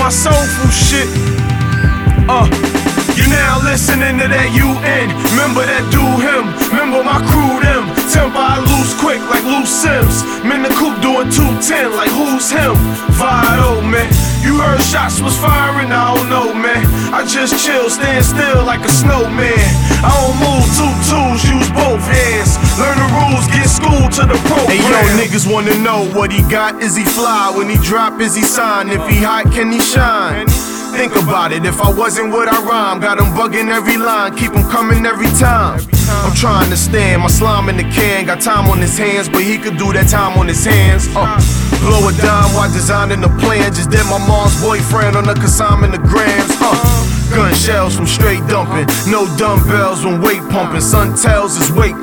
my soulful shit. You now listening to that UN. Remember that dude him. Remember my crew them. Temper I lose quick like loose Sims. Men the coupe doing 210 like who's him? Vado, man. You heard shots was firing, I don't know, man. I just chill, stand still like a snowman. I don't move two tools, use both hands. Learn the rules, get schooled to the program. Hey yo, niggas wanna know what he got, is he fly? When he drop, is he sign? If he hot, can he shine? Think about it, if I wasn't what I rhyme. Got him bugging every line, keep him coming every time. I'm trying to stand, my slime in the can. Got time on his hands, but he could do that time on his hands. Blow a dime while designing the plan. Just did my mom's boyfriend on the consignment of grams. Gun shells from straight dumping. No dumbbells when weight pumping. Sun tells his weight